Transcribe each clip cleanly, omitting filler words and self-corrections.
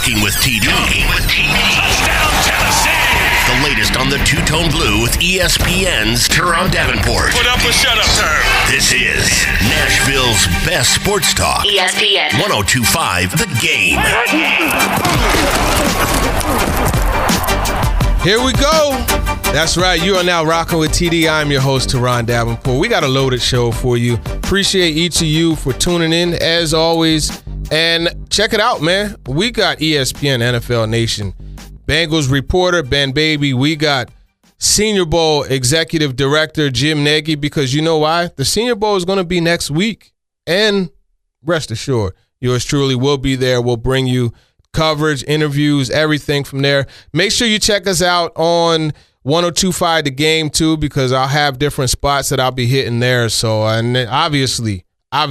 Talking with TD. Touchdown, Tennessee. The latest on the Two-Tone Blue with ESPN's Teron Davenport. Put up or shut up, Term. This is Nashville's best sports talk. ESPN 102.5 The Game. Here we go. That's right. You are now rocking with TD. I'm your host, Teron Davenport. We got a loaded show for you. Appreciate each of you for tuning in, as always. And check it out, man. We got ESPN NFL Nation Bengals reporter Ben Baby. We got Senior Bowl Executive Director Jim Nagy, because you know why? The Senior Bowl is going to be next week. And rest assured, yours truly will be there. We'll bring you coverage, interviews, everything from there. Make sure you check us out on 102.5 The Game too, because I'll have different spots that I'll be hitting there. So, and then obviously,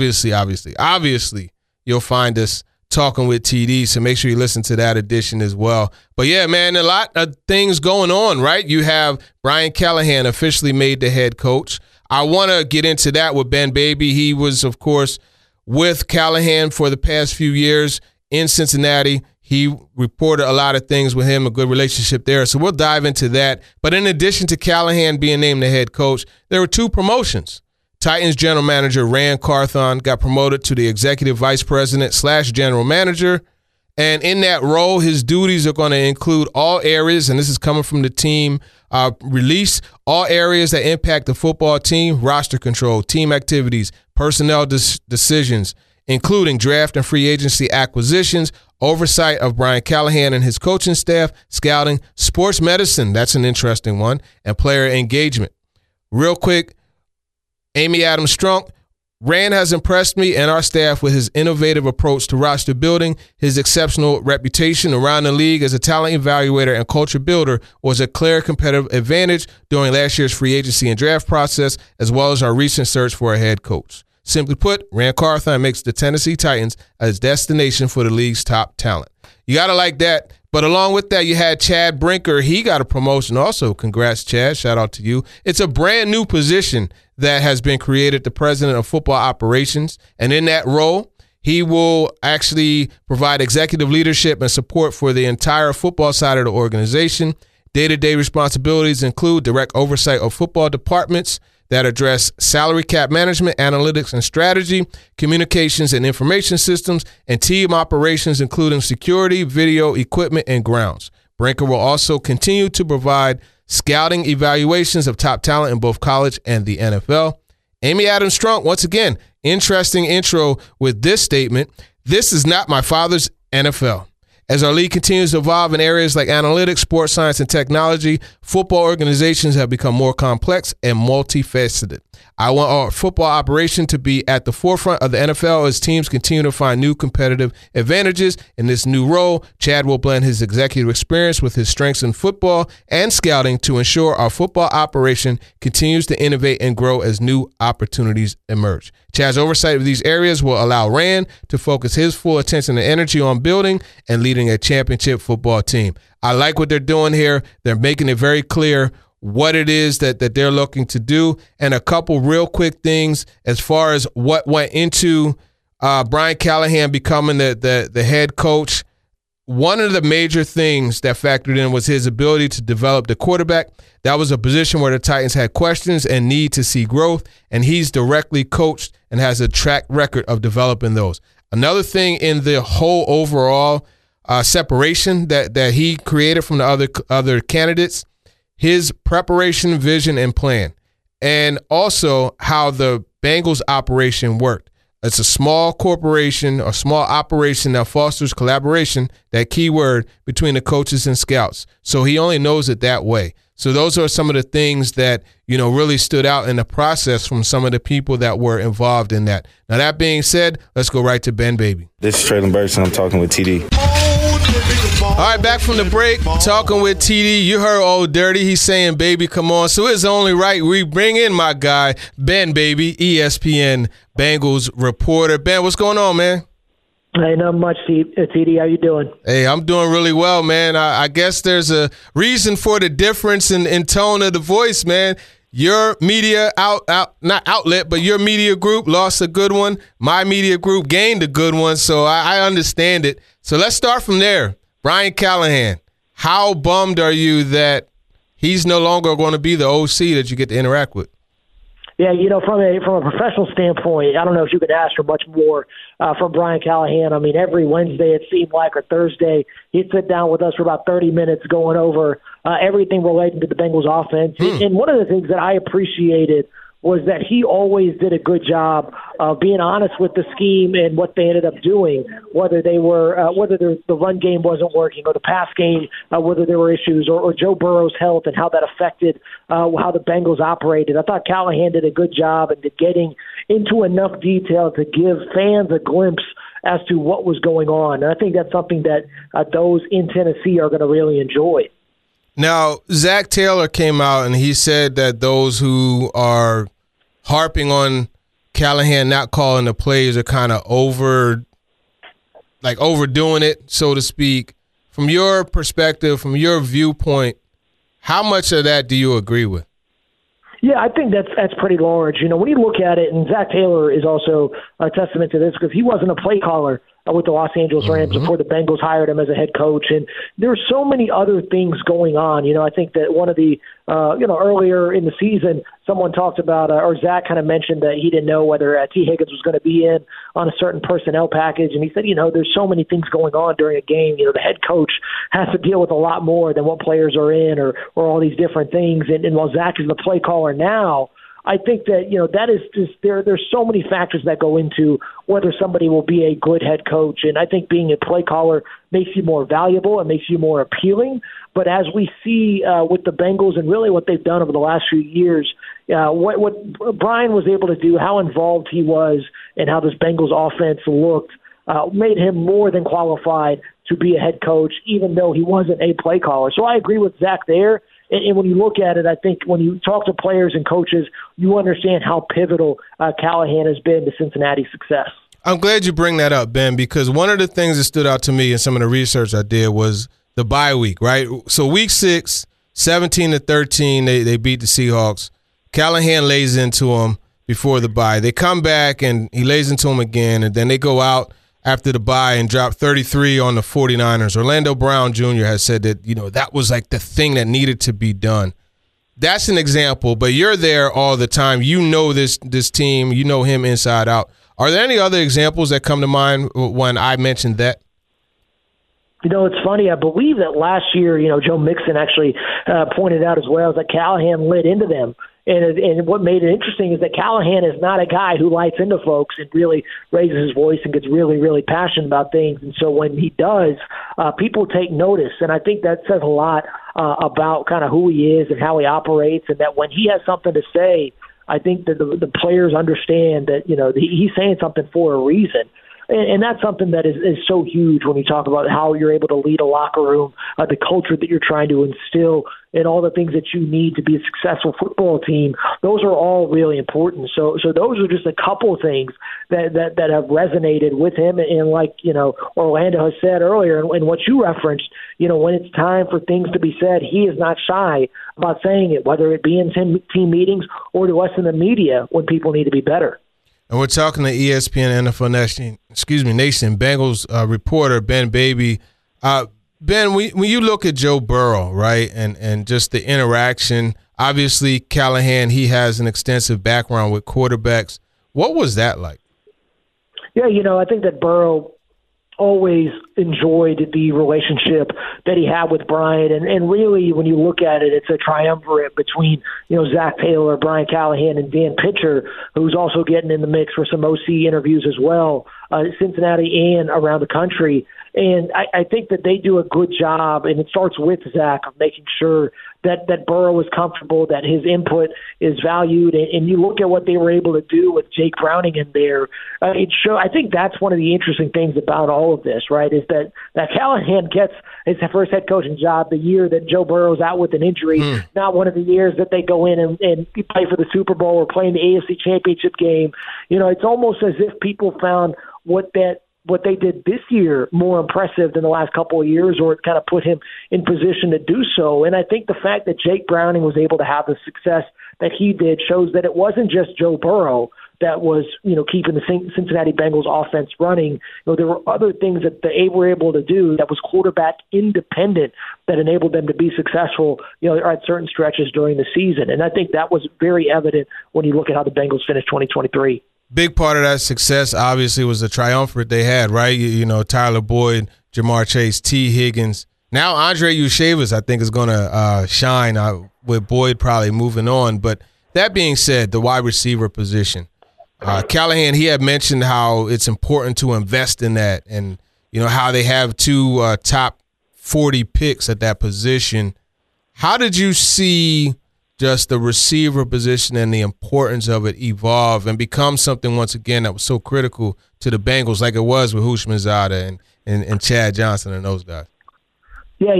you'll find us talking with TD. So make sure you listen to that edition as well. But yeah, man, a lot of things going on, right? You have Brian Callahan officially made the head coach. I want to get into that with Ben Baby. He was, of course, with Callahan for the past few years in Cincinnati. He reported a lot of things with him, a good relationship there. So we'll dive into that. But in addition to Callahan being named the head coach, there were two promotions. Titans general manager Ran Carthon got promoted to the executive vice president / general manager. And in that role, his duties are going to include all areas, and this is coming from the team release, all areas that impact the football team: roster control, team activities, personnel decisions, including draft and free agency acquisitions, oversight of Brian Callahan and his coaching staff, scouting, sports medicine, that's an interesting one, and player engagement. Real quick, Amy Adams Strunk, Rand has impressed me and our staff with his innovative approach to roster building. His exceptional reputation around the league as a talent evaluator and culture builder was a clear competitive advantage during last year's free agency and draft process, as well as our recent search for a head coach. Simply put, Ran Carthon makes the Tennessee Titans a destination for the league's top talent. You got to like that. But along with that, you had Chad Brinker. He got a promotion also. Congrats, Chad. Shout out to you. It's a brand new position that has been created, the president of football operations. And in that role, he will actually provide executive leadership and support for the entire football side of the organization. Day-to-day responsibilities include direct oversight of football departments that address salary cap management, analytics and strategy, communications and information systems, and team operations, including security, video, equipment, and grounds. Brinker will also continue to provide scouting evaluations of top talent in both college and the NFL. Amy Adams Strunk, once again, interesting intro with this statement: "This is not my father's NFL." As our league continues to evolve in areas like analytics, sports science, and technology, football organizations have become more complex and multifaceted. I want our football operation to be at the forefront of the NFL as teams continue to find new competitive advantages. In this new role, Chad will blend his executive experience with his strengths in football and scouting to ensure our football operation continues to innovate and grow as new opportunities emerge. Chad's oversight of these areas will allow Rand to focus his full attention and energy on building and leading a championship football team. I like what they're doing here. They're making it very clear what it is that they're looking to do. And a couple real quick things as far as what went into Brian Callahan becoming the head coach. One of the major things that factored in was his ability to develop the quarterback. That was a position where the Titans had questions and need to see growth, and he's directly coached and has a track record of developing those. Another thing in the whole overall separation that he created from the other candidates, his preparation, vision, and plan, and also how the Bengals operation worked. It's a small corporation or small operation that fosters collaboration, that key word, between the coaches and scouts. So he only knows it that way. So those are some of the things that, really stood out in the process from some of the people that were involved in that. Now, that being said, let's go right to Ben Baby. This is Traylon Burks, and I'm talking with TD. All right, back from the break, talking with TD. You heard Old Dirty. He's saying, baby, come on. So it's only right we bring in my guy, Ben Baby, ESPN Bengals reporter. Ben, what's going on, man? Hey, not much, TD. How you doing? Hey, I'm doing really well, man. I guess there's a reason for the difference in tone of the voice, man. Your media not outlet, but your media group lost a good one. My media group gained a good one, so I understand it. So let's start from there. Brian Callahan, how bummed are you that he's no longer going to be the OC that you get to interact with? Yeah, from a professional standpoint, I don't know if you could ask for much more from Brian Callahan. I mean, every Wednesday it seemed like, or Thursday, he'd sit down with us for about 30 minutes going over everything related to the Bengals offense. And one of the things that I appreciated was that he always did a good job of being honest with the scheme and what they ended up doing, whether they were whether the run game wasn't working or the pass game, whether there were issues, or Joe Burrow's health and how that affected how the Bengals operated. I thought Callahan did a good job in getting into enough detail to give fans a glimpse as to what was going on. And I think that's something that those in Tennessee are going to really enjoy. Now, Zach Taylor came out and he said that those who are harping on Callahan not calling the plays are kind of overdoing it, so to speak. From your perspective, from your viewpoint, how much of that do you agree with? Yeah, I think that's pretty large. When you look at it, and Zach Taylor is also a testament to this because he wasn't a play caller with the Los Angeles Rams before the Bengals hired him as a head coach. And there's so many other things going on. I think that one of the, earlier in the season, someone talked about, or Zach kind of mentioned that he didn't know whether T. Higgins was going to be in on a certain personnel package. And he said, there's so many things going on during a game. The head coach has to deal with a lot more than what players are in or all these different things. And while Zach is the play caller now, I think that, that is just there's so many factors that go into whether somebody will be a good head coach. And I think being a play caller makes you more valuable and makes you more appealing. But as we see with the Bengals and really what they've done over the last few years, what Brian was able to do, how involved he was, and how this Bengals offense looked, made him more than qualified to be a head coach, even though he wasn't a play caller. So I agree with Zach there. And when you look at it, I think when you talk to players and coaches, you understand how pivotal Callahan has been to Cincinnati's success. I'm glad you bring that up, Ben, because one of the things that stood out to me in some of the research I did was the bye week, right? So week 6, 17-13, they beat the Seahawks. Callahan lays into them before the bye. They come back, and he lays into them again, and then they go out after the bye and drop 33 on the 49ers. Orlando Brown Jr. has said that, that was like the thing that needed to be done. That's an example, but you're there all the time. You know this team. You know him inside out. Are there any other examples that come to mind when I mentioned that? It's funny. I believe that last year, Joe Mixon actually pointed out as well that Callahan lit into them. And what made it interesting is that Callahan is not a guy who lights into folks and really raises his voice and gets really, really passionate about things. And so when he does, people take notice. And I think that says a lot about kind of who he is and how he operates, and that when he has something to say, I think that the players understand that, he's saying something for a reason. And that's something that is so huge when you talk about how you're able to lead a locker room, the culture that you're trying to instill, and all the things that you need to be a successful football team. Those are all really important. So those are just a couple of things that have resonated with him. And like, Orlando has said earlier, and what you referenced, when it's time for things to be said, he is not shy about saying it, whether it be in team meetings or to us in the media when people need to be better. And we're talking to ESPN NFL Nation Bengals reporter Ben Baby. Ben, when you look at Joe Burrow, right, and just the interaction, obviously Callahan, he has an extensive background with quarterbacks. What was that like? Yeah, I think that Burrow always enjoyed the relationship that he had with Brian. And really, when you look at it, it's a triumvirate between, Zach Taylor, Brian Callahan, and Dan Pitcher, who's also getting in the mix for some OC interviews as well, Cincinnati and around the country. And I think that they do a good job, and it starts with Zach, of making sure that Burrow is comfortable, that his input is valued. And you look at what they were able to do with Jake Browning in there. I think that's one of the interesting things about all of this, right, is that Callahan gets his first head coaching job the year that Joe Burrow's out with an injury, not one of the years that they go in and play for the Super Bowl or play in the AFC Championship game. It's almost as if people found what they did this year more impressive than the last couple of years, or it kind of put him in position to do so. And I think the fact that Jake Browning was able to have the success that he did shows that it wasn't just Joe Burrow that was, keeping the Cincinnati Bengals offense running. There were other things that they were able to do that was quarterback independent that enabled them to be successful, at certain stretches during the season. And I think that was very evident when you look at how the Bengals finished 2023. Big part of that success, obviously, was the triumvirate they had, right? Tyler Boyd, Jamar Chase, T. Higgins. Now Andre Ushevas, I think, is going to shine with Boyd probably moving on. But that being said, the wide receiver position. Callahan, he had mentioned how it's important to invest in that and, how they have two top 40 picks at that position. How did you see just the receiver position and the importance of it evolve and become something, once again, that was so critical to the Bengals like it was with Houshmandzadeh and Chad Johnson and those guys? Yeah,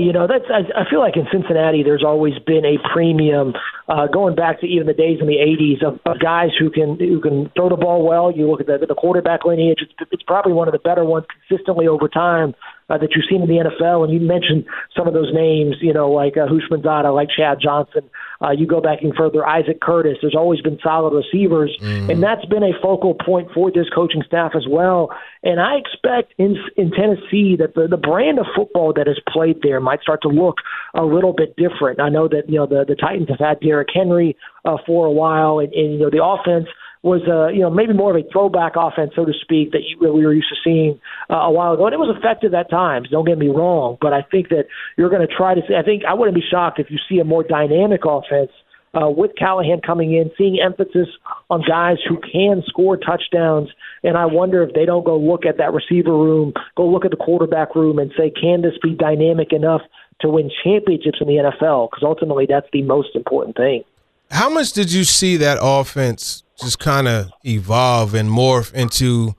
I feel like in Cincinnati there's always been a premium going back to even the days in the 80s of guys who can throw the ball well. You look at the quarterback lineage, it's probably one of the better ones consistently over time that you've seen in the NFL. And you mentioned some of those names, like Houshmandzadeh, like Chad Johnson. You go back even further, Isaac Curtis. There's always been solid receivers, and that's been a focal point for this coaching staff as well. And I expect in Tennessee that the brand of football that is played there might start to look a little bit different. I know that the Titans have had Derrick Henry for a while, and the offense was maybe more of a throwback offense, so to speak, that we were used to seeing a while ago. And it was effective at times, don't get me wrong, but I think that you're going to try to see – I think I wouldn't be shocked if you see a more dynamic offense with Callahan coming in, seeing emphasis on guys who can score touchdowns. And I wonder if they don't go look at that receiver room, go look at the quarterback room and say, can this be dynamic enough to win championships in the NFL? Because ultimately that's the most important thing. How much did you see that offense just kind of evolve and morph into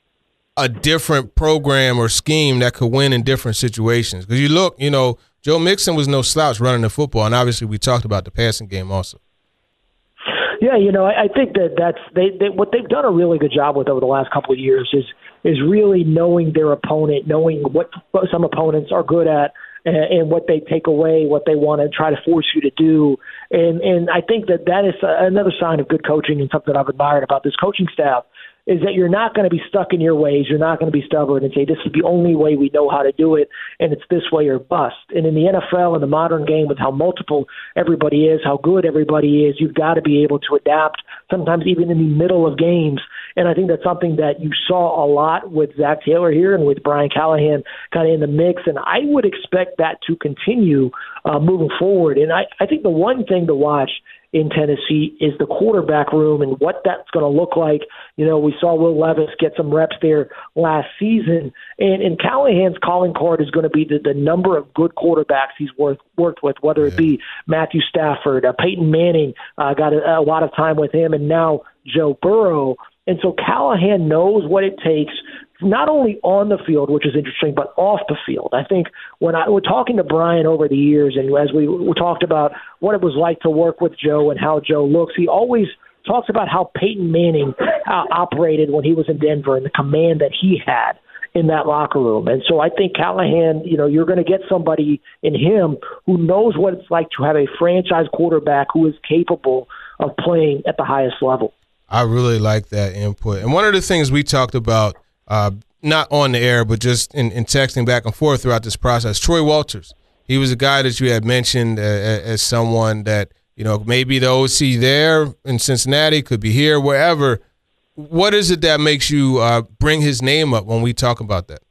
a different program or scheme that could win in different situations? Because you look, Joe Mixon was no slouch running the football, and obviously we talked about the passing game also. Yeah, I think that's what they've done a really good job with over the last couple of years is really knowing their opponent, knowing what some opponents are good at, and what they take away, what they want to try to force you to do. And I think that is another sign of good coaching, and something I've admired about this coaching staff is that you're not going to be stuck in your ways. You're not going to be stubborn and say, this is the only way we know how to do it, and it's this way or bust. And in the NFL, in the modern game, with how multiple everybody is, how good everybody is, you've got to be able to adapt, sometimes even in the middle of games. And I think that's something that you saw a lot with Zach Taylor here and with Brian Callahan kind of in the mix. And I would expect that to continue moving forward. And I think the one thing to watch in Tennessee is the quarterback room and what that's going to look like. We saw Will Levis get some reps there last season, and Callahan's calling card is going to be the number of good quarterbacks he's worked with, whether it be Matthew Stafford, Peyton Manning got a lot of time with him, and now Joe Burrow. And so Callahan knows what it takes, not only on the field, which is interesting, but off the field. I think when we're talking to Brian over the years, and as we talked about what it was like to work with Joe and how Joe looks, he always talks about how Peyton Manning operated when he was in Denver and the command that he had in that locker room. And so I think Callahan, you're going to get somebody in him who knows what it's like to have a franchise quarterback who is capable of playing at the highest level. I really like that input. And one of the things we talked about, not on the air, but just in texting back and forth throughout this process, Troy Walters. He was a guy that you had mentioned as someone that, maybe the OC there in Cincinnati, could be here, wherever. What is it that makes you bring his name up when we talk about that?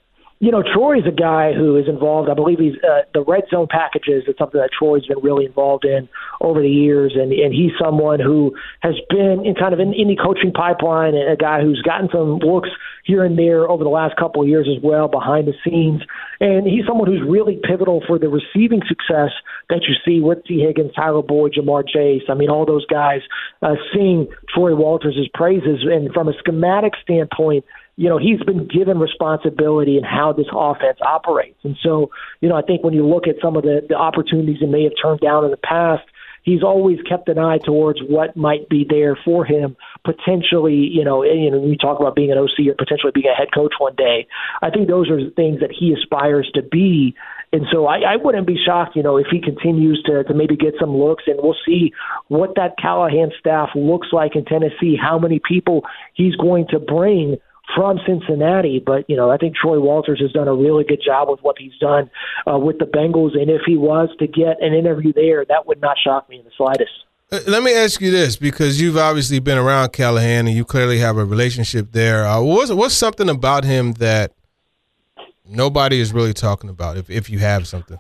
Troy's a guy who is involved. I believe he's the red zone packages. It's something that Troy's been really involved in over the years, and he's someone who has been in the coaching pipeline, and a guy who's gotten some looks here and there over the last couple of years as well behind the scenes. And he's someone who's really pivotal for the receiving success that you see with T. Higgins, Tyler Boyd, Jamar Chase. I mean, all those guys sing Troy Walters' praises. And from a schematic standpoint, he's been given responsibility in how this offense operates. And so, I think when you look at some of the opportunities he may have turned down in the past, he's always kept an eye towards what might be there for him, potentially, when you talk about being an OC or potentially being a head coach one day. I think those are the things that he aspires to be. And so I wouldn't be shocked, if he continues to maybe get some looks, and we'll see what that Callahan staff looks like in Tennessee, how many people he's going to bring from Cincinnati. But, I think Troy Walters has done a really good job with what he's done with the Bengals. And if he was to get an interview there, that would not shock me in the slightest. Let me ask you this, because you've obviously been around Callahan and you clearly have a relationship there. What's something about him that nobody is really talking about, if you have something?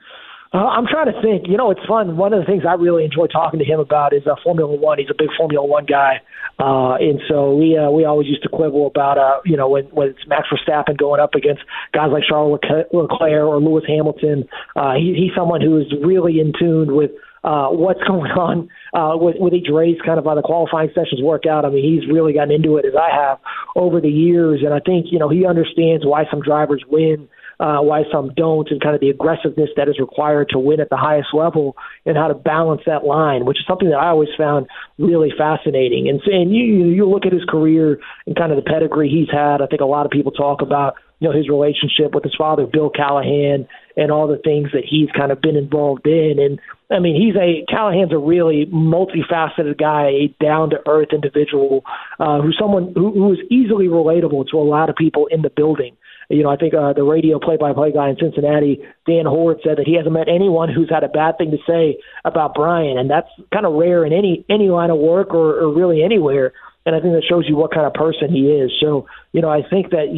I'm trying to think. It's fun. One of the things I really enjoy talking to him about is Formula One. He's a big Formula One guy. And so we always used to quibble about, when it's Max Verstappen going up against guys like Charles Leclerc or Lewis Hamilton. He's someone who is really in tune with what's going on with each race, kind of how the qualifying sessions work out. I mean, he's really gotten into it, as I have, over the years. And I think, he understands why some drivers win, why some don't, and kind of the aggressiveness that is required to win at the highest level, and how to balance that line, which is something that I always found really fascinating. And you look at his career and kind of the pedigree he's had. I think a lot of people talk about, his relationship with his father, Bill Callahan, and all the things that he's kind of been involved in. And I mean, Callahan's a really multifaceted guy, a down-to-earth individual, who's someone who is easily relatable to a lot of people in the building. I think the radio play-by-play guy in Cincinnati, Dan Horde, said that he hasn't met anyone who's had a bad thing to say about Brian, and that's kind of rare in any line of work or really anywhere. And I think that shows you what kind of person he is. So, I think that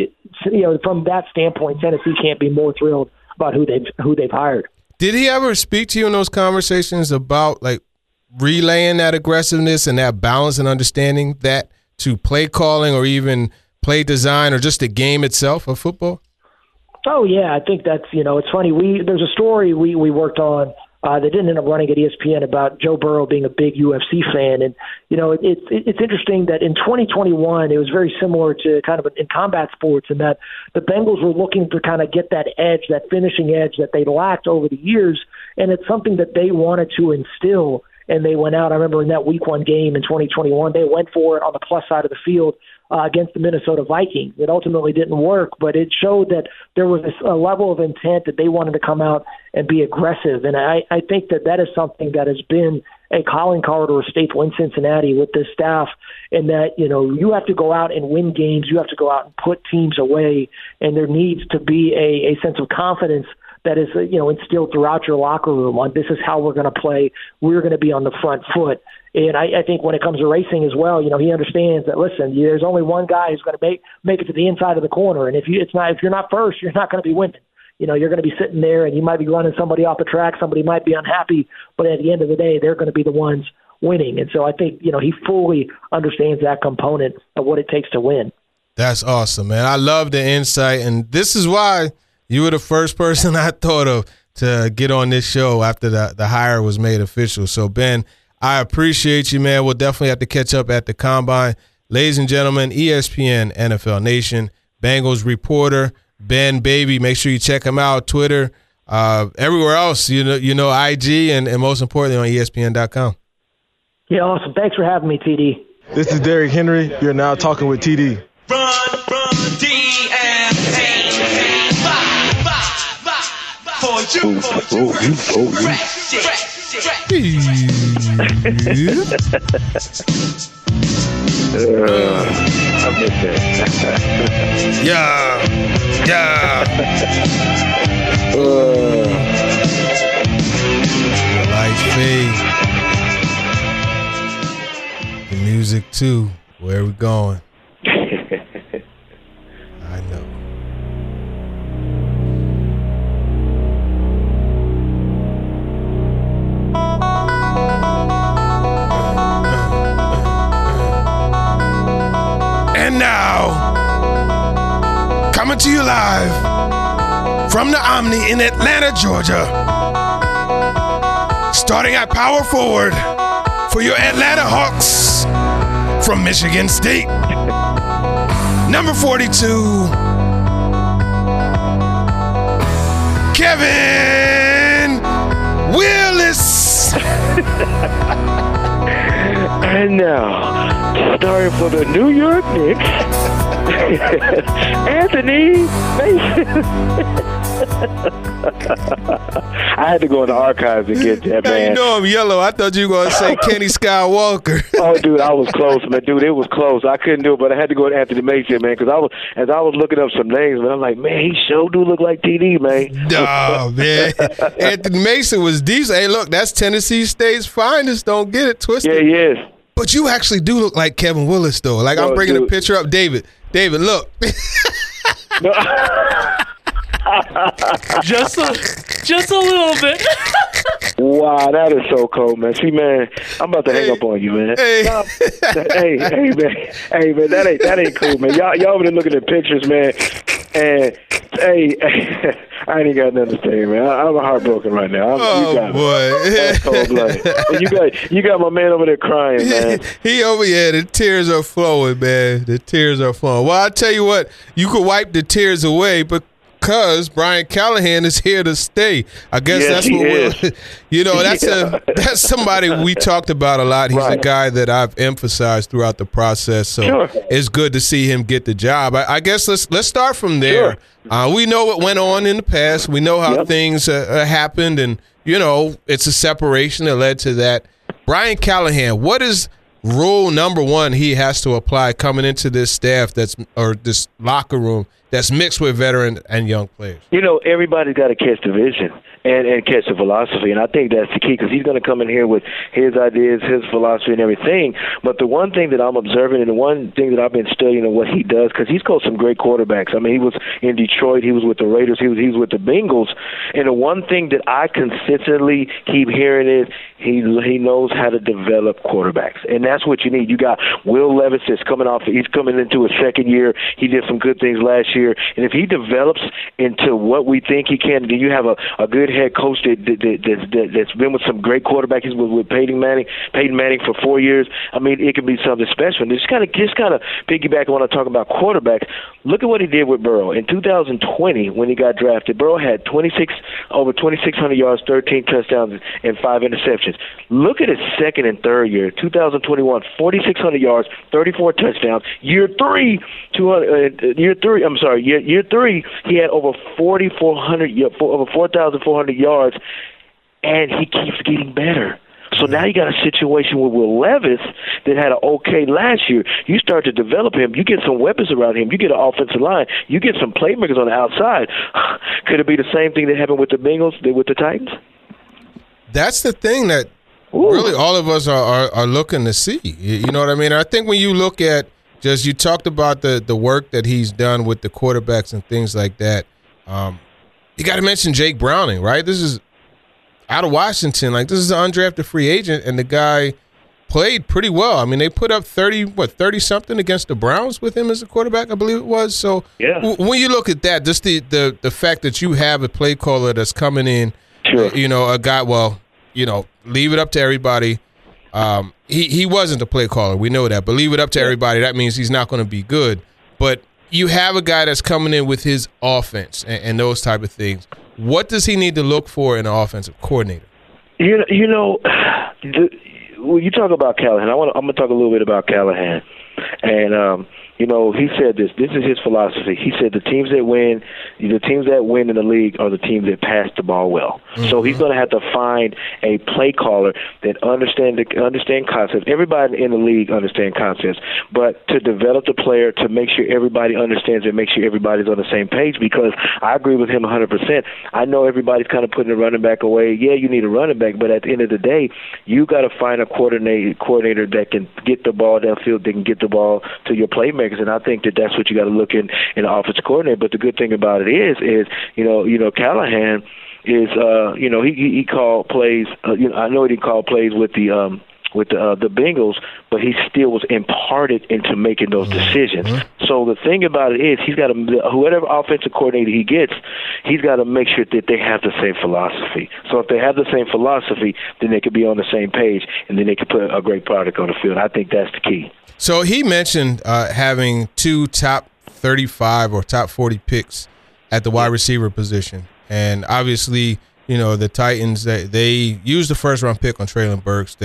from that standpoint, Tennessee can't be more thrilled about who they've hired. Did he ever speak to you in those conversations about like relaying that aggressiveness and that balance and understanding that to play calling or even play design or just the game itself of football? Oh yeah, I think that's it's funny. There's a story we worked on that didn't end up running at ESPN about Joe Burrow being a big UFC fan, and it's interesting that in 2021 it was very similar to kind of in combat sports, in that the Bengals were looking to kind of get that edge, that finishing edge that they lacked over the years, and it's something that they wanted to instill. And they went out. I remember in that Week 1 game in 2021, they went for it on the plus side of the field against the Minnesota Vikings. It ultimately didn't work, but it showed that there was a level of intent that they wanted to come out and be aggressive. And I think that is something that has been a calling card or a staple in Cincinnati with this staff, and that, you have to go out and win games. You have to go out and put teams away, and there needs to be a sense of confidence that is, instilled throughout your locker room on this is how we're going to play. We're going to be on the front foot. And I think when it comes to racing as well, he understands that, listen, there's only one guy who's going to make it to the inside of the corner. And if you're not first, you're not going to be winning. You're going to be sitting there and you might be running somebody off the track. Somebody might be unhappy, but at the end of the day, they're going to be the ones winning. And so I think, he fully understands that component of what it takes to win. That's awesome, man. I love the insight. And this is why you were the first person I thought of to get on this show after the hire was made official. So, Ben, I appreciate you, man. We'll definitely have to catch up at the Combine. Ladies and gentlemen, ESPN NFL Nation, Bengals reporter, Ben Baby. Make sure you check him out, Twitter, everywhere else, IG, and most importantly on ESPN.com. Yeah, awesome. Thanks for having me, TD. This is Derrick Henry. You're now talking with TD. Run, DMC. For you. I miss that. Yeah. Lights fade. The music too. Where are we going? I know. And now, coming to you live from the Omni in Atlanta, Georgia. Starting at power forward for your Atlanta Hawks from Michigan State. Number 42, Kevin Willis. And now, starting for the New York Knicks, Anthony Mason. I had to go in the archives to get that, Now man. you know I'm yellow. I thought you were going to say Kenny Skywalker. Oh, dude, I was close, man. Dude, it was close. I couldn't do it, but I had to go to Anthony Mason, man, because as I was looking up some names, man, I'm like, man, he sure do look like TD, man. No, man. Anthony Mason was decent. Hey, look, that's Tennessee State's finest. Don't get it twisted. Yeah, he is. But you actually do look like Kevin Willis, though. Like, I'm bringing a picture up. David, look. No. Just a little bit. Wow, that is so cold, man. See, man, I'm about to hang up on you, man. Hey. Hey, man, that ain't cool, man. Y'all over there looking at pictures, man. And hey, I ain't got nothing to say, man. I'm heartbroken right now. Oh, you got boy. That's cold-blooded. You got my man over there crying, man. He over here, the tears are flowing, man. The tears are flowing. Well, I'll tell you what, you could wipe the tears away, because Brian Callahan is here to stay. I guess that's what that's somebody we talked about a lot. He's a guy that I've emphasized throughout the process. So it's good to see him get the job. I guess let's start from there. Sure. We know what went on in the past. We know how things happened, and it's a separation that led to that. Brian Callahan, what is rule number one he has to apply coming into this staff this locker room that's mixed with veteran and young players? Everybody's got to catch the vision and catch the philosophy, and I think that's the key, because he's going to come in here with his ideas, his philosophy, and everything. But the one thing that I'm observing, and the one thing that I've been studying of what he does, because he's coached some great quarterbacks. I mean, he was in Detroit, he was with the Raiders, he was with the Bengals, and the one thing that I consistently keep hearing is he knows how to develop quarterbacks, and that's what you need. You got Will Levis that's he's coming into his second year. He did some good things last year, and if he develops into what we think he can, then you have a good head coach that's been with some great quarterbacks. He's with Peyton Manning for 4 years. I mean, it could be something special. And just kind of piggyback on what I talk about quarterbacks. Look at what he did with Burrow in 2020 when he got drafted. Burrow had over 2,600 yards, 13 touchdowns, and 5 interceptions. Look at his second and third year. 2021, 4,600 yards, 34 touchdowns. Year three, he had over 4,400 yards, and he keeps getting better. So now you got a situation with Will Levis that had an okay last year. You start to develop him. You get some weapons around him. You get an offensive line. You get some playmakers on the outside. Could it be the same thing that happened with the Bengals, with the Titans? That's the thing that really all of us are looking to see. You know what I mean? I think when you look at you talked about the work that he's done with the quarterbacks and things like that. You got to mention Jake Browning, right? This is out of Washington. Like, this is an undrafted free agent, and the guy played pretty well. I mean, they put up 30-something against the Browns with him as a quarterback, I believe it was. So when you look at that, just the fact that you have a play caller that's coming in, a guy, leave it up to everybody. He wasn't a play caller. We know that. But leave it up to everybody. That means he's not going to be good. But you have a guy that's coming in with his offense and those type of things. What does he need to look for in an offensive coordinator? When you talk about Callahan, I'm going to talk a little bit about Callahan. And, he said this. This is his philosophy. He said the teams that win in the league are the teams that pass the ball well. Mm-hmm. So he's going to have to find a play caller that understand concepts. Everybody in the league understands concepts, but to develop the player, to make sure everybody understands it, make sure everybody's on the same page, because I agree with him 100%. I know everybody's kind of putting the running back away. Yeah, you need a running back, but at the end of the day, you got to find a coordinator that can get the ball downfield, that can get the ball to your playmakers. And I think that's what you got to look in an offensive coordinator. But the good thing about it is Callahan is he called plays. I know he didn't call plays with the Bengals, but he still was imparted into making those decisions. Mm-hmm. So the thing about it is, he's got to, whoever offensive coordinator he gets, he's got to make sure that they have the same philosophy. So if they have the same philosophy, then they could be on the same page, and then they could put a great product on the field. I think that's the key. So he mentioned having 2 top 35 or top 40 picks at the wide receiver position. And obviously, the Titans, they used the first-round pick on Treylon Burks. They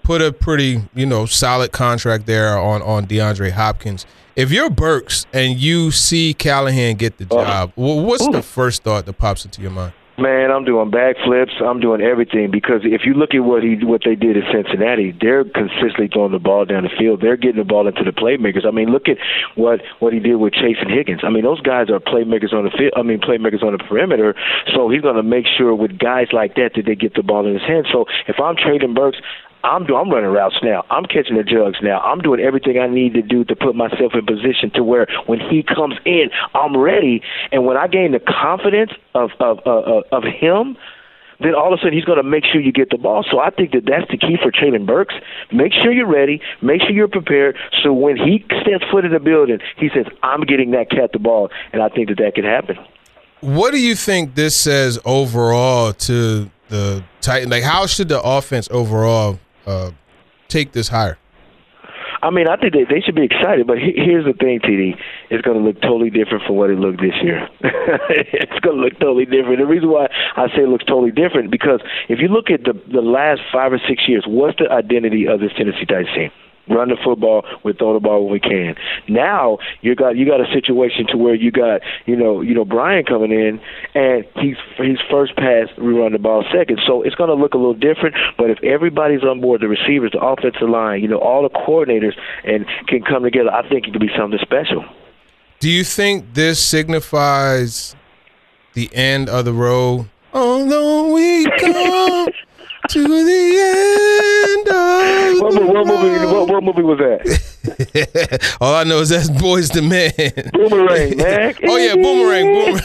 put a pretty, solid contract there on DeAndre Hopkins. If you're Burks and you see Callahan get the job, what's the first thought that pops into your mind? Man, I'm doing backflips. I'm doing everything because if you look at what they did at Cincinnati, they're consistently throwing the ball down the field. They're getting the ball into the playmakers. I mean, look at what he did with Chase and Higgins. I mean, those guys are playmakers on the field. I mean, playmakers on the perimeter. So he's going to make sure with guys like that they get the ball in his hands. So if I'm trading Burks, I'm running routes now. I'm catching the jugs now. I'm doing everything I need to do to put myself in position to where when he comes in, I'm ready. And when I gain the confidence of him, then all of a sudden he's going to make sure you get the ball. So I think that's the key for Treylon Burks. Make sure you're ready. Make sure you're prepared. So when he steps foot in the building, he says, I'm getting that cat the ball. And I think that can happen. What do you think this says overall to the Titans? Like, how should the offense overall take this higher? I mean, I think they should be excited, but here's the thing, TD. It's going to look totally different from what it looked this year. It's going to look totally different. The reason why I say it looks totally different, because if you look at the last 5 or 6 years, what's the identity of this Tennessee Titans team? Run the football, we throw the ball when we can. Now you got a situation to where you got Brian coming in, and he's first pass, we run the ball second. So it's going to look a little different. But if everybody's on board, the receivers, the offensive line, all the coordinators, and can come together, I think it could be something special. Do you think this signifies the end of the road? Although we come to the end of what movie was that? All I know is that's Boyz II Men. Boomerang, man. Oh, yeah, Boomerang.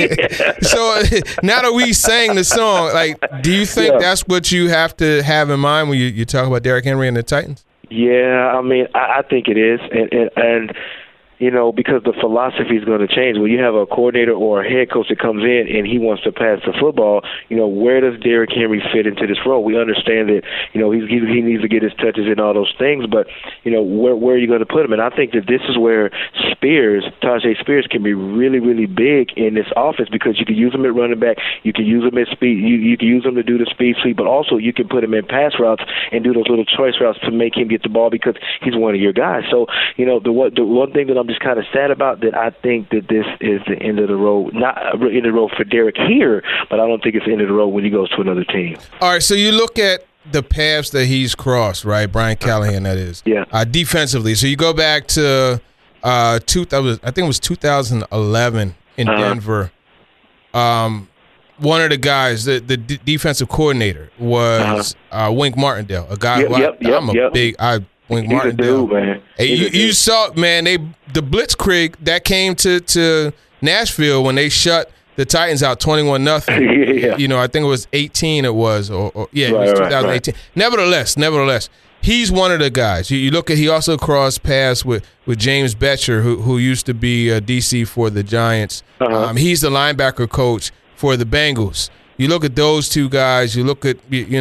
So now that we sang the song, do you think that's what you have to have in mind when you talk about Derrick Henry and the Titans? Yeah, I mean, I think it is. And because the philosophy is going to change. When you have a coordinator or a head coach that comes in and he wants to pass the football, where does Derrick Henry fit into this role? We understand that, he needs to get his touches and all those things, but, where are you going to put him? And I think that this is where Tyjae Spears can be really, really big in this offense, because you can use him at running back, you can use him at speed, you can use him to do the speed sweep, but also you can put him in pass routes and do those little choice routes to make him get the ball because he's one of your guys. So, the one thing that I'm just kind of sad about, that I think that this is the end of the road, not end of the road for Derrick here, but I don't think it's the end of the road when he goes to another team. All right, so you look at the paths that he's crossed, right? Brian Callahan, that is. Yeah. Defensively. So you go back to I think it was 2011 in Denver. One of the guys, the defensive coordinator was Wink Martindale, a guy Wink Martindale. Dude, man. Hey, you saw, man, the blitzkrieg that came to Nashville when they shut the Titans out 21-0. Yeah. I think it was 18. It was, it was 2018. Right. Nevertheless, he's one of the guys. You look at, he also crossed paths with James Betcher, who used to be DC for the Giants. He's the linebacker coach for the Bengals. You look at those two guys. You look at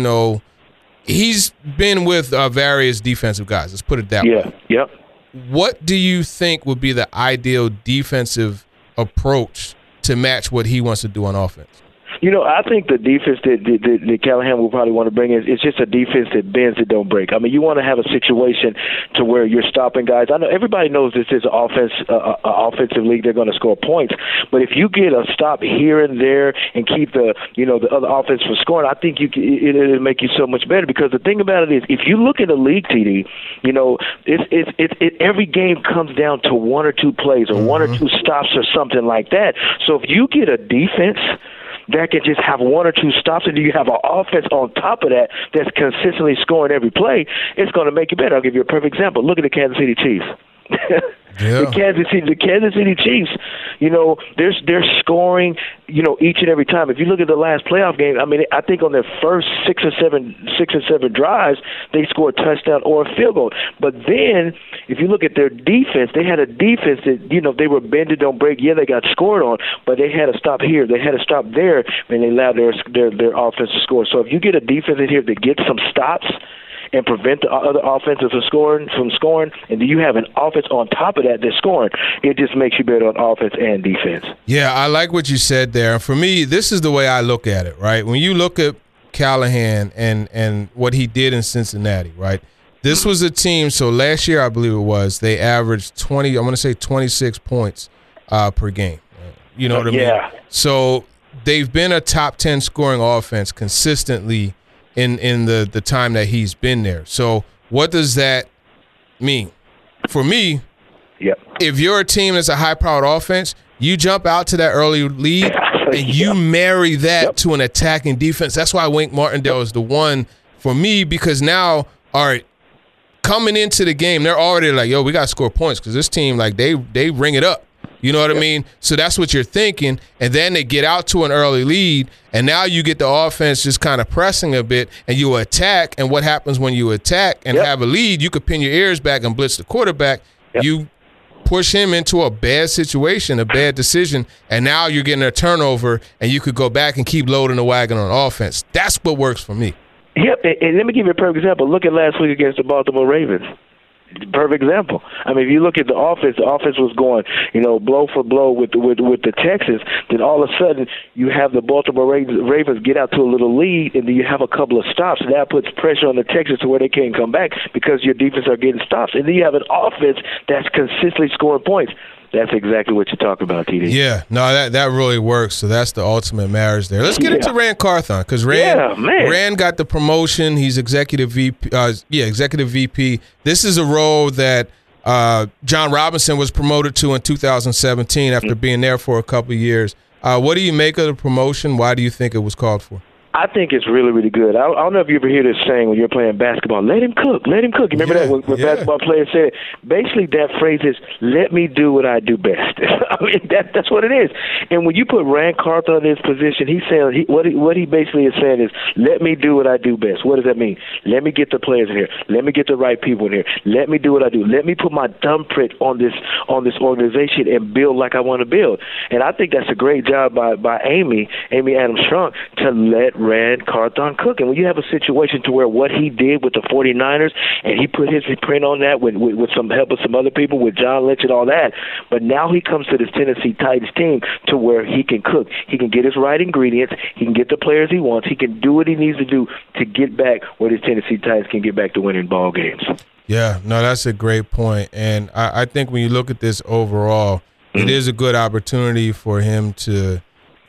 he's been with various defensive guys. Let's put it that way. Yeah. Yep. What do you think would be the ideal defensive approach to match what he wants to do on offense? I think the defense that Callahan will probably want to bring in is just a defense that bends, that don't break. I mean, you want to have a situation to where you're stopping guys. I know everybody knows this is an offensive league. They're going to score points. But if you get a stop here and there and keep the other offense from scoring, I think it'll make you so much better. Because the thing about it is, if you look at the league, TD, every game comes down to one or two plays or one or two stops or something like that. So if you get a defense that can just have one or two stops, and you have an offense on top of that that's consistently scoring every play, it's going to make you better. I'll give you a perfect example. Look at the Kansas City Chiefs. Yeah. The Kansas City Chiefs, they're scoring, each and every time. If you look at the last playoff game, I mean, I think on their first six or seven drives, they scored a touchdown or a field goal. But then, if you look at their defense, they had a defense that, they were bended, don't break. Yeah, they got scored on, but they had to stop here, they had to stop there, and they allowed their offense to score. So if you get a defense in here that gets some stops and prevent the other offenses from scoring, and then you have an offense on top of that that's scoring, it just makes you better on offense and defense. Yeah, I like what you said there. For me, this is the way I look at it, right? When you look at Callahan and what he did in Cincinnati, right? This was a team, so last year I believe it was, they averaged 26 points per game. You know what I mean? Yeah. So they've been a top 10 scoring offense consistently in the time that he's been there. So what does that mean? For me, if you're a team that's a high-powered offense, you jump out to that early lead and you marry that to an attacking defense. That's why Wink Martindale is the one for me, because now, all right, coming into the game, they're already like, yo, we got to score points because this team, like, they ring it up. You know what I mean? So that's what you're thinking. And then they get out to an early lead, and now you get the offense just kind of pressing a bit, and you attack. And what happens when you attack and have a lead, you could pin your ears back and blitz the quarterback. You push him into a bad situation, a bad decision, and now you're getting a turnover, and you could go back and keep loading the wagon on offense. That's what works for me. Yep, and let me give you a perfect example. Look at last week against the Baltimore Ravens. Perfect example. I mean, if you look at the offense was going, blow for blow with the Texans. Then all of a sudden, you have the Baltimore Ravens get out to a little lead, and then you have a couple of stops. And that puts pressure on the Texans to where they can't come back because your defense are getting stops. And then you have an offense that's consistently scoring points. That's exactly what you're talking about, TD. Yeah, no, that really works. So that's the ultimate marriage there. Let's get into Ran Carthon, because Ran got the promotion. He's executive VP. Executive VP. This is a role that John Robinson was promoted to in 2017 after being there for a couple of years. What do you make of the promotion? Why do you think it was called for? I think it's really, really good. I don't know if you ever hear this saying when you're playing basketball, let him cook, let him cook. You remember that when basketball players said it? Basically, that phrase is, let me do what I do best. I mean, that's what it is. And when you put Ran Carthon in his position, he's saying, what he basically is saying is, let me do what I do best. What does that mean? Let me get the players in here. Let me get the right people in here. Let me do what I do. Let me put my thumbprint on this organization and build like I want to build. And I think that's a great job by Amy Adams-Strunk to let Ran Carthon cook. And when you have a situation to where what he did with the 49ers, and he put his print on that with some help of some other people, with John Lynch and all that, but now he comes to this Tennessee Titans team to where he can cook. He can get his right ingredients. He can get the players he wants. He can do what he needs to do to get back where this Tennessee Titans can get back to winning ball games. Yeah, no, that's a great point. And I think when you look at this overall, it is a good opportunity for him to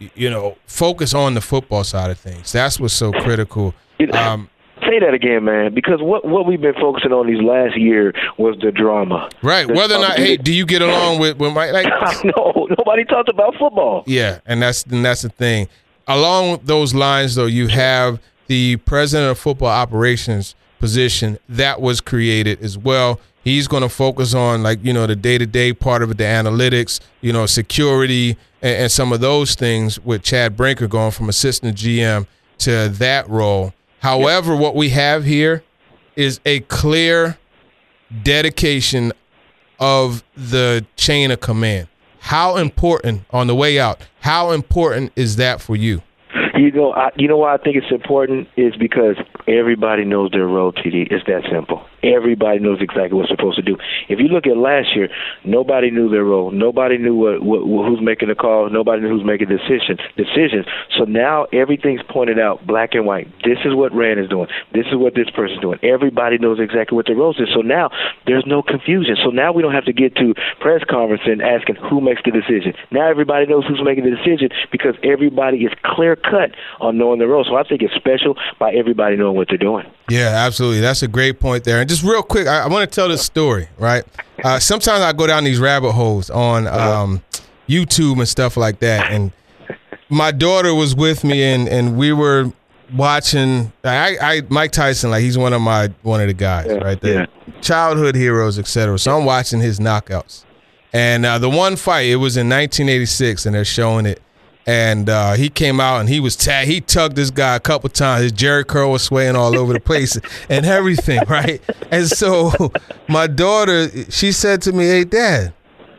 focus on the football side of things. That's what's so critical. Say that again, man, because what we've been focusing on these last year was the drama. Right. Whether or not, do you get along with Mike? No, nobody talked about football. Yeah, and that's the thing. Along those lines, though, you have the president of football operations position that was created as well. He's going to focus on, the day-to-day part of it, the analytics, security, and some of those things, with Chad Brinker going from assistant GM to that role. However, what we have here is a clear dedication of the chain of command. How important, on the way out, how important is that for you? You know why I think it's important is because everybody knows their role, TD. It's that simple. Everybody knows exactly what they're supposed to do. If you look at last year, nobody knew their role. Nobody knew who's making the call. Nobody knew who's making decisions. So now everything's pointed out black and white. This is what Ran is doing. This is what this person's doing. Everybody knows exactly what their role is. So now there's no confusion. So now we don't have to get to press conference and asking who makes the decision. Now everybody knows who's making the decision because everybody is clear-cut on knowing their role. So I think it's special by everybody knowing what they're doing. Yeah, absolutely. That's a great point there. And just real quick, I want to tell this story, right? Sometimes I go down these rabbit holes on YouTube and stuff like that. And my daughter was with me, and we were watching Mike Tyson. He's one of the guys, right there, childhood heroes, etc. So I'm watching his knockouts, and the one fight, it was in 1986, and they're showing it. And he came out and he was he tugged this guy a couple times. His Jerry curl was swaying all over the place and everything, right? And so my daughter, she said to me, "Hey, Dad,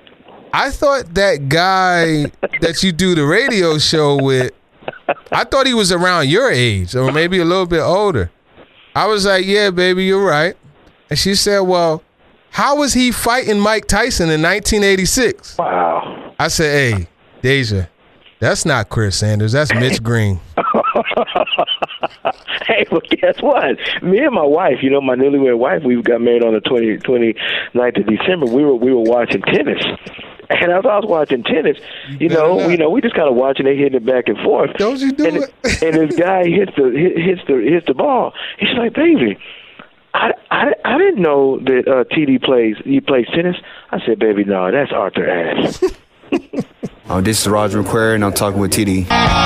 I thought that guy that you do the radio show with, I thought he was around your age or maybe a little bit older." I was like, "Yeah, baby, you're right." And she said, "Well, how was he fighting Mike Tyson in 1986? Wow. I said, "Hey, Deja, That's not Chris Sanders. That's Mitch Green. Hey, well, guess what? Me and my wife, my newlywed wife, we got married on the 29th of December. We were watching tennis. And as I was watching tennis, we just kind of watching it, hitting it back and forth. Don't you do it? And this guy hits the ball. He's like, baby, I didn't know that TD plays tennis. I said, baby, no, that's Arthur Ashe. This is Roger McQuarrie, and I'm talking with TD.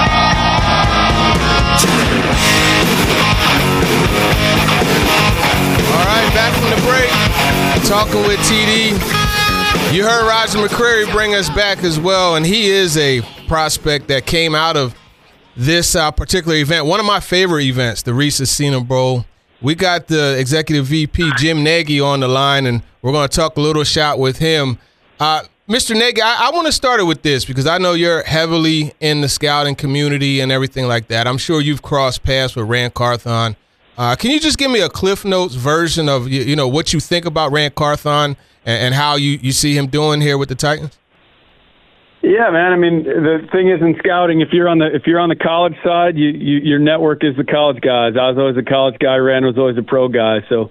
All right, back from the break, talking with TD. You heard Roger McQuarrie bring us back as well, and he is a prospect that came out of this particular event. One of my favorite events, the Reese's Senior Bowl. We got the executive VP, Jim Nagy, on the line, and we're going to talk a little shot with him. Mr. Nagy, I want to start it with this because I know you're heavily in the scouting community and everything like that. I'm sure you've crossed paths with Ran Carthon. Can you just give me a Cliff Notes version of what you think about Ran Carthon and how you see him doing here with the Titans? Yeah, man. I mean, the thing is in scouting, if you're on the college side, your network is the college guys. I was always a college guy. Ran was always a pro guy. So,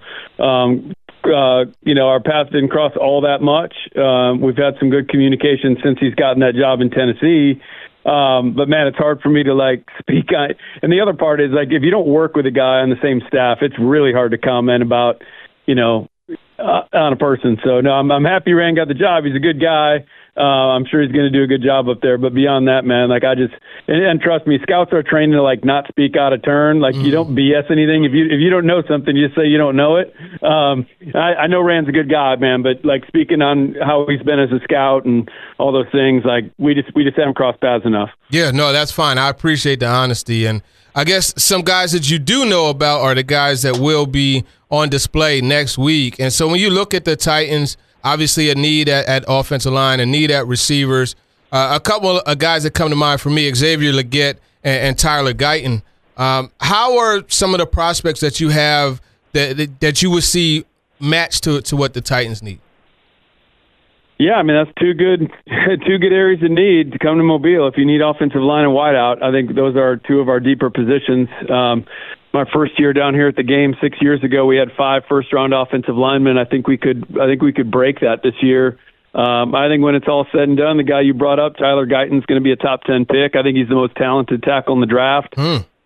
our paths didn't cross all that much. We've had some good communication since he's gotten that job in Tennessee. But man, it's hard for me to speak on it. And the other part is if you don't work with a guy on the same staff, it's really hard to comment about, on a person. So no, I'm happy Ran got the job. He's a good guy. I'm sure he's going to do a good job up there. But beyond that, man, and trust me, scouts are trained to not speak out of turn. You don't BS anything. If you don't know something, you just say you don't know it. I know Rand's a good guy, man, but speaking on how he's been as a scout and all those things, we just haven't crossed paths enough. Yeah, no, that's fine. I appreciate the honesty. And I guess some guys that you do know about are the guys that will be on display next week. And so when you look at the Titans, obviously a need at offensive line, a need at receivers. A couple of guys that come to mind for me, Xavier Legette and Tyler Guyton. How are some of the prospects that you have that you would see matched to what the Titans need? Yeah, I mean, that's two good areas of need to come to Mobile. If you need offensive line and wideout, I think those are two of our deeper positions. My first year down here at the game 6 years ago, we had 5 first-round offensive linemen. I think we could break that this year. I think when it's all said and done, the guy you brought up, Tyler Guyton's going to be a top 10 pick. I think he's the most talented tackle in the draft.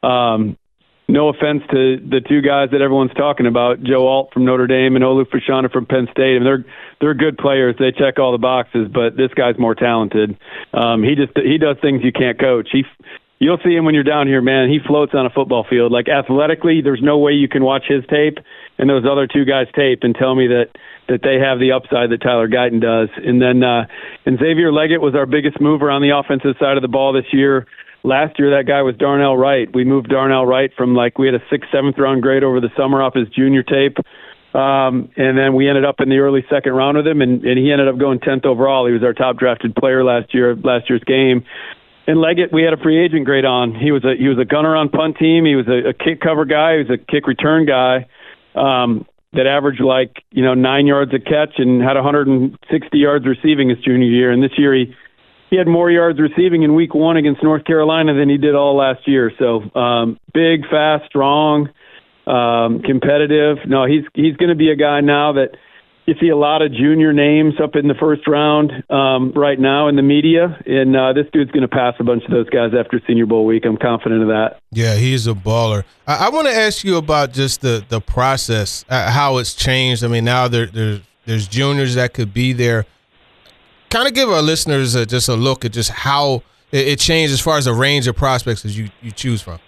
No offense to the two guys that everyone's talking about, Joe Alt from Notre Dame and Olu Fashanu from Penn State. I mean, they're good players. They check all the boxes, but this guy's more talented. He does things you can't coach. You'll see him when you're down here, man. He floats on a football field. Athletically, there's no way you can watch his tape and those other two guys' tape and tell me that they have the upside that Tyler Guyton does. And then and Xavier Legette was our biggest mover on the offensive side of the ball this year. Last year, that guy was Darnell Wright. We moved Darnell Wright from we had a 6th, 7th round grade over the summer off his junior tape. And then we ended up in the early 2nd round with him, and he ended up going 10th overall. He was our top drafted player last year's game. And Legette, we had a free agent grade on. He was a gunner on punt team. He was a kick cover guy. He was a kick return guy that averaged 9 yards a catch and had 160 yards receiving his junior year. And this year he had more yards receiving in week 1 against North Carolina than he did all last year. So big, fast, strong, competitive. No, he's going to be a guy now that you see a lot of junior names up in the first round right now in the media, and this dude's going to pass a bunch of those guys after Senior Bowl week. I'm confident of that. Yeah, he's a baller. I want to ask you about just the process, how it's changed. I mean, now there's juniors that could be there. Kind of give our listeners just a look at just how it changed as far as the range of prospects that you choose from.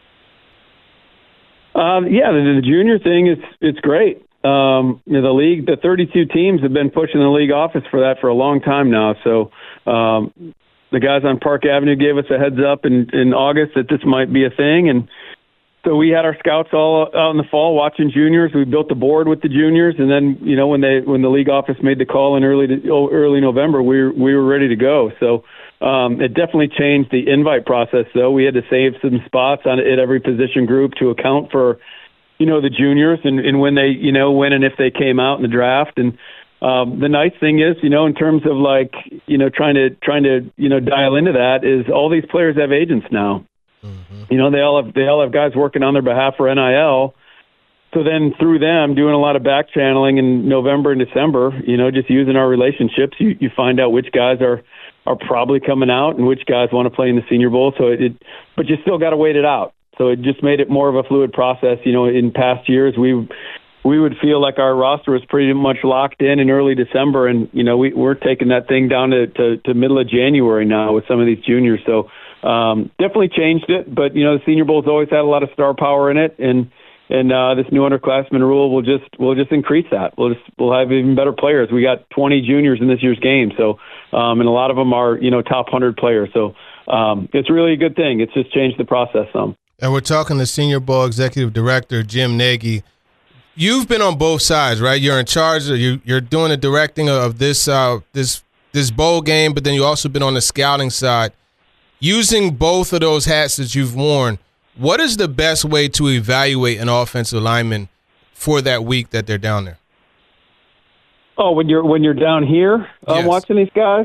Yeah, the junior thing it's great. The league, the 32 teams have been pushing the league office for that for a long time now. So the guys on Park Avenue gave us a heads up in August that this might be a thing, and so we had our scouts all out in the fall watching juniors. We built the board with the juniors, and then when the league office made the call in early November, we were ready to go. So it definitely changed the invite process. Though we had to save some spots at every position group to account for the juniors and when they when and if they came out in the draft. And The nice thing is, in terms of trying to dial into that is all these players have agents now. Mm-hmm. They all have guys working on their behalf for NIL. So then through them doing a lot of back channeling in November and December, just using our relationships, you find out which guys are probably coming out and which guys want to play in the Senior Bowl. But you still got to wait it out. So it just made it more of a fluid process. In past years, we would feel like our roster was pretty much locked in early December, and we're taking that thing down to middle of January now with some of these juniors. So definitely changed it, but the Senior Bowl's always had a lot of star power in it, and this new underclassmen rule will just increase that. We'll have even better players. We got 20 juniors in this year's game, so and a lot of them are top 100 players. So it's really a good thing. It's just changed the process some. And we're talking to Senior Bowl Executive Director Jim Nagy. You've been on both sides, right? You're in charge. You're doing the directing of this bowl game, but then you've also been on the scouting side. Using both of those hats that you've worn, what is the best way to evaluate an offensive lineman for that week that they're down there? Oh, when you're down here Yes. watching these guys,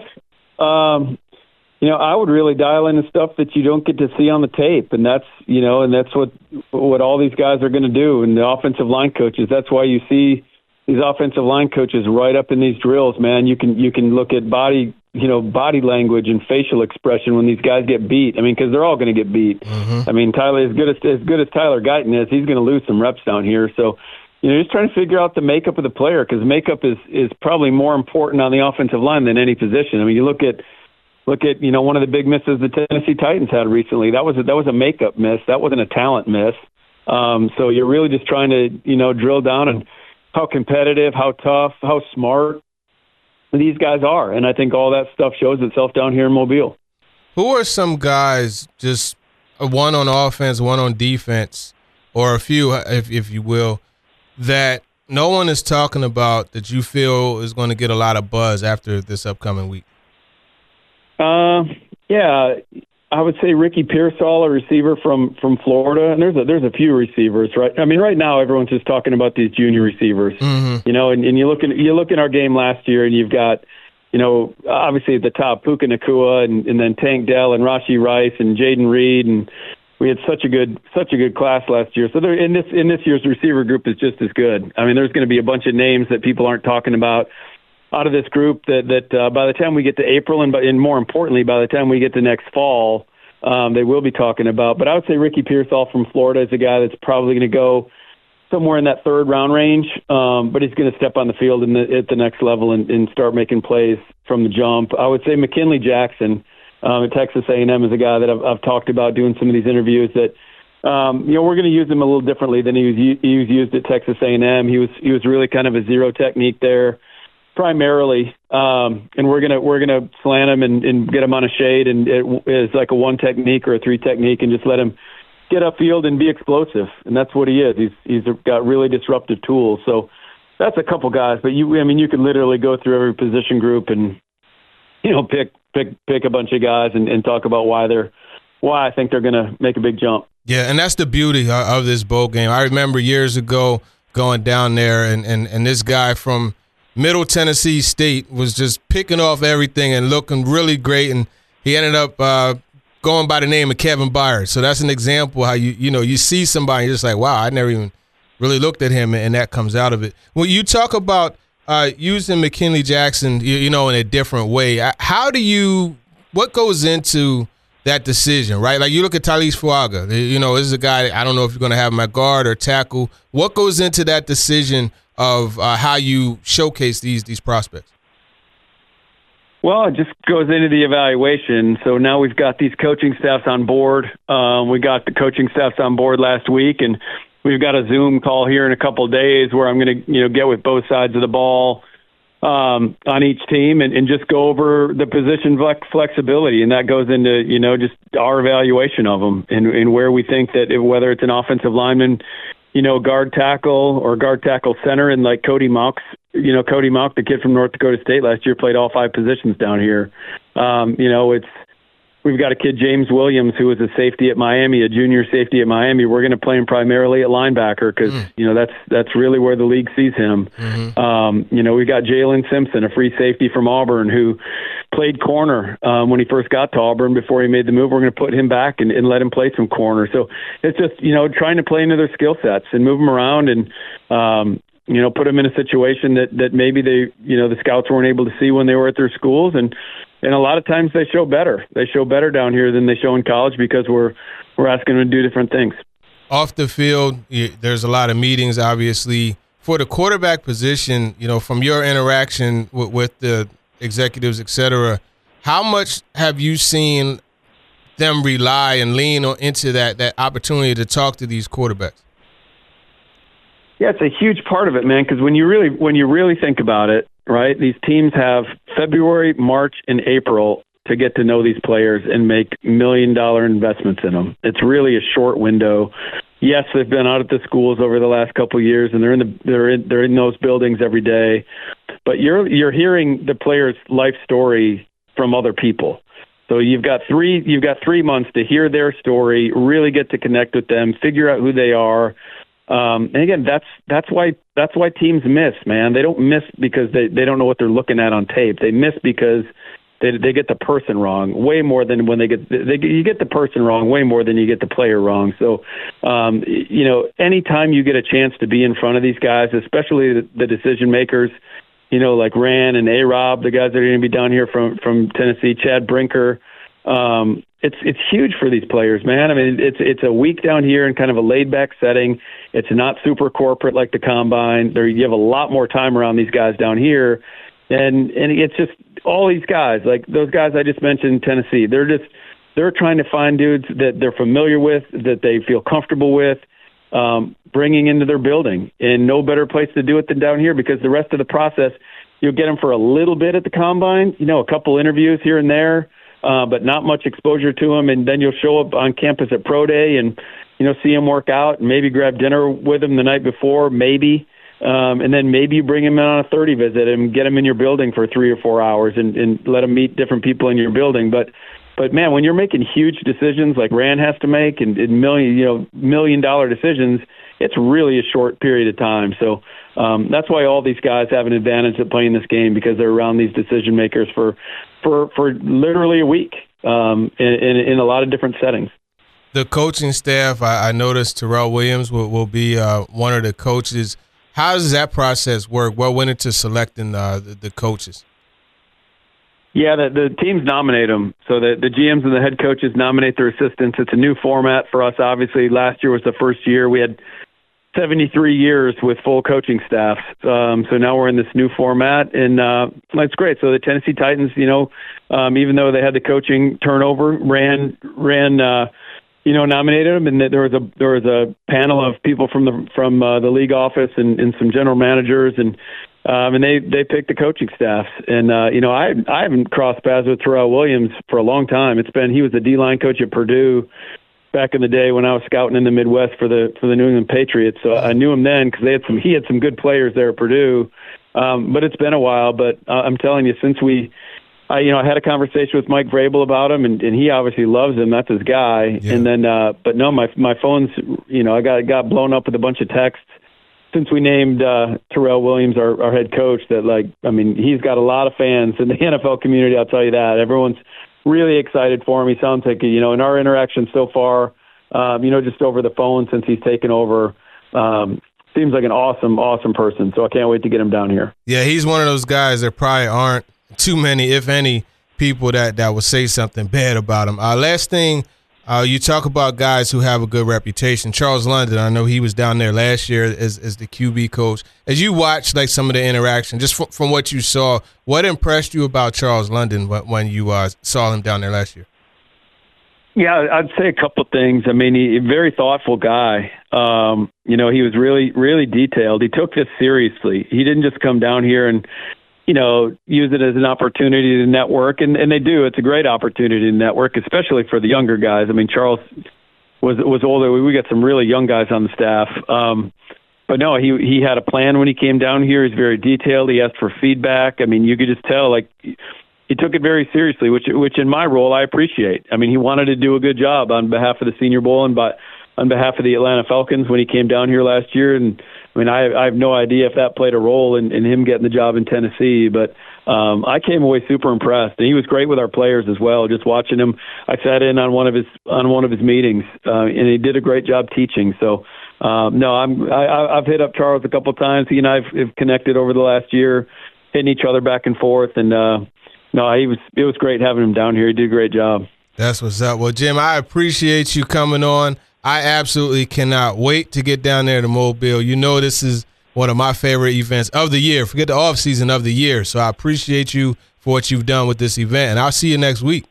I would really dial in the stuff that you don't get to see on the tape, and that's what all these guys are going to do. And the offensive line coaches, that's why you see these offensive line coaches right up in these drills, man. You can look at body language and facial expression when these guys get beat. I mean, because they're all going to get beat. Mm-hmm. I mean, Tyler, as good as Tyler Guyton is, he's going to lose some reps down here. So, just trying to figure out the makeup of the player, because makeup is probably more important on the offensive line than any position. I mean, you look at one of the big misses the Tennessee Titans had recently. That was a makeup miss. That wasn't a talent miss. So you're really just trying to drill down on how competitive, how tough, how smart these guys are. And I think all that stuff shows itself down here in Mobile. Who are some guys, just one on offense, one on defense, or a few, if you will, that no one is talking about that you feel is going to get a lot of buzz after this upcoming week? Yeah, I would say Ricky Pearsall, a receiver from Florida, and there's a few receivers, right? I mean, right now everyone's just talking about these junior receivers, mm-hmm. And you look in our game last year, and you've got, obviously at the top Puka Nacua, and then Tank Dell and Rashee Rice and Jaden Reed, and we had such a good class last year. So in this year's receiver group is just as good. I mean, there's going to be a bunch of names that people aren't talking about out of this group that by the time we get to April and more importantly, by the time we get to next fall, they will be talking about. But I would say Ricky Pearsall from Florida is a guy that's probably going to go somewhere in that third round range, but he's going to step on the field at the next level and start making plays from the jump. I would say McKinley Jackson at Texas A&M is a guy that I've talked about doing some of these interviews that we're going to use him a little differently than he was used at Texas A&M. He was really kind of a zero technique there primarily, and we're gonna slant him and get him on a shade, and it is like a one technique or a three technique, and just let him get upfield and be explosive, and that's what he is. He's got really disruptive tools. So that's a couple guys, but you could literally go through every position group and pick a bunch of guys and talk about why I think they're gonna make a big jump. Yeah, and that's the beauty of this bowl game. I remember years ago going down there, and this guy from Middle Tennessee State was just picking off everything and looking really great, and he ended up going by the name of Kevin Byard. So that's an example how you see somebody, you're just like, wow, I never even really looked at him, and that comes out of it. When you talk about using McKinley Jackson, in a different way, what goes into that decision, right? Like you look at Talise Fuaga, this is a guy, I don't know if you're going to have him at guard or tackle. What goes into that decision of how you showcase these prospects? Well, it just goes into the evaluation. So now we've got these coaching staffs on board. We got the coaching staffs on board last week, and we've got a Zoom call here in a couple of days where I'm going to get with both sides of the ball on each team and just go over the position flexibility, and that goes into just our evaluation of them and where we think that whether it's an offensive lineman, guard tackle or guard tackle center, and like Cody Mauch, the kid from North Dakota State last year, played all 5 positions down here. we've got a kid, James Williams, who was a safety at Miami, a junior safety at Miami. We're going to play him primarily at linebacker because, that's really where the league sees him. We got Jalen Simpson, a free safety from Auburn, who played corner when he first got to Auburn before he made the move. We're going to put him back and let him play some corner. So it's just, trying to play into their skill sets and move them around and, put them in a situation that maybe the scouts weren't able to see when they were at their schools. And a lot of times they show better. They show better down here than they show in college because we're asking them to do different things. Off the field, there's a lot of meetings, obviously. For the quarterback position, from your interaction with the executives, et cetera, how much have you seen them rely and lean into that opportunity to talk to these quarterbacks? Yeah, it's a huge part of it, man, because when you really think about it, right, these teams have February, March, and April to get to know these players and make $1 million investments in them. It's really a short window. Yes, they've been out at the schools over the last couple of years, and they're in those buildings every day. But you're hearing the player's life story from other people. So you've got 3 months to hear their story, really get to connect with them, figure out who they are. And again, that's why teams miss, man. They don't miss because they don't know what they're looking at on tape. They miss because they get the person wrong way more than when you get the person wrong way more than you get the player wrong. So, anytime you get a chance to be in front of these guys, especially the decision makers, like Ran and A-Rob, the guys that are going to be down here from Tennessee, Chad Brinker, it's huge for these players, man. I mean, it's a week down here in kind of a laid-back setting. It's not super corporate like the Combine. You have a lot more time around these guys down here. And it's just all these guys, like those guys I just mentioned in Tennessee, they're trying to find dudes that they're familiar with, that they feel comfortable with, bringing into their building. And no better place to do it than down here because the rest of the process, you'll get them for a little bit at the Combine, a couple interviews here and there, but not much exposure to them. And then you'll show up on campus at Pro Day and, see them work out and maybe grab dinner with them the night before, maybe. And then maybe you bring them in on a 30 visit and get them in your building for 3 or 4 hours and let them meet different people in your building. But man, when you're making huge decisions like Rand has to make and $1 million decisions, it's really a short period of time. So that's why all these guys have an advantage at playing this game because they're around these decision makers for literally a week in a lot of different settings. The coaching staff, I noticed Terrell Williams will be one of the coaches. How does that process work? What went into selecting the coaches? Yeah, the teams nominate them. So the GMs and the head coaches nominate their assistants. It's a new format for us, obviously. Last year was the first year. We had 73 years with full coaching staffs. So now we're in this new format, and it's great. So the Tennessee Titans, even though they had the coaching turnover, ran nominated them, and there was a panel of people from the league office and some general managers, and they picked the coaching staffs. And I haven't crossed paths with Terrell Williams for a long time. He was the D-line coach at Purdue back in the day when I was scouting in the Midwest for the New England Patriots. So I knew him then because he had some good players there at Purdue. But it's been a while. But I'm telling you, since I had a conversation with Mike Vrabel about him, and he obviously loves him. That's his guy. Yeah. And then, but no, my phone's, I got blown up with a bunch of texts since we named Terrell Williams our head coach. He's got a lot of fans in the NFL community. I'll tell you that. Everyone's really excited for him. He sounds like, in our interaction so far, just over the phone since he's taken over. Seems like an awesome person. So I can't wait to get him down here. Yeah, he's one of those guys that probably aren't too many, if any, people that will say something bad about him. Last thing, you talk about guys who have a good reputation. Charles London, I know he was down there last year as the QB coach. As you watched some of the interaction, just from what you saw, what impressed you about Charles London when you saw him down there last year? Yeah, I'd say a couple things. He's a very thoughtful guy. He was really, really detailed. He took this seriously. He didn't just come down here and use it as an opportunity to network, and they do. It's a great opportunity to network, especially for the younger guys. Charles was older. We got some really young guys on the staff. But no, he had a plan when he came down here. He's very detailed. He asked for feedback. You could just tell, he took it very seriously, which in my role I appreciate. I mean, he wanted to do a good job on behalf of the Senior Bowl and on behalf of the Atlanta Falcons when he came down here last year. And I mean, I have no idea if that played a role in him getting the job in Tennessee, but I came away super impressed, and he was great with our players as well. Just watching him, I sat in on one of his meetings, and he did a great job teaching. So, I've hit up Charles a couple of times. He and I have connected over the last year, hitting each other back and forth, and it was great having him down here. He did a great job. That's what's up. Well, Jim, I appreciate you coming on. I absolutely cannot wait to get down there to Mobile. You know, this is one of my favorite events of the year. Forget the off season of the year. So I appreciate you for what you've done with this event, and I'll see you next week.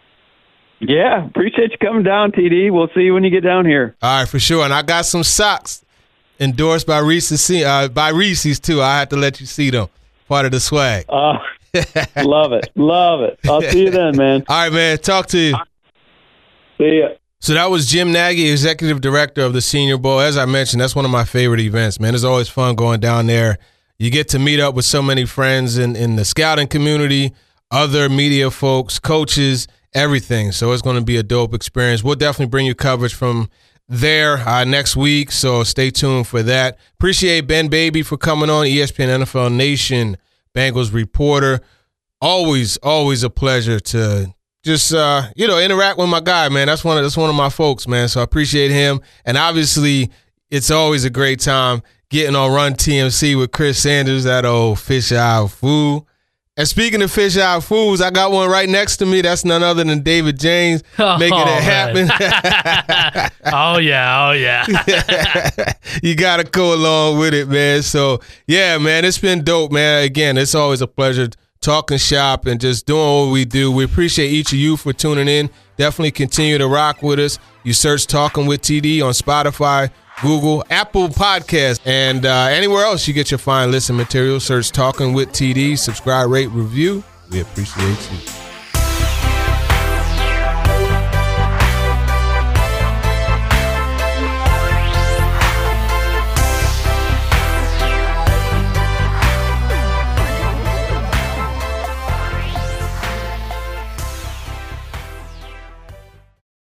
Yeah, appreciate you coming down, TD. We'll see you when you get down here. All right, for sure. And I got some socks endorsed by Reese's too. I have to let you see them. Part of the swag. Love it. I'll see you then, man. All right, man. Talk to you. See ya. So that was Jim Nagy, Executive Director of the Senior Bowl. As I mentioned, that's one of my favorite events, man. It's always fun going down there. You get to meet up with so many friends in the scouting community, other media folks, coaches, everything. So it's going to be a dope experience. We'll definitely bring you coverage from there next week, so stay tuned for that. Appreciate Ben Baby for coming on, ESPN NFL Nation Bengals reporter. Always a pleasure to just interact with my guy, man. That's one of my folks, man. So I appreciate him. And obviously, it's always a great time getting on Run TMC with Chris Sanders, that old fish-eye fool. And speaking of fish-eye fools, I got one right next to me. That's none other than David James making it happen. Oh yeah. You got to go along with it, man. So, yeah, man, it's been dope, man. Again, it's always a pleasure talking shop and just doing what we do. We appreciate each of you for tuning in. Definitely continue to rock with us. You search Talking with TD on Spotify, Google, Apple Podcasts, and anywhere else you get your fine listen material. Search Talking with TD. Subscribe, rate, review. We appreciate you.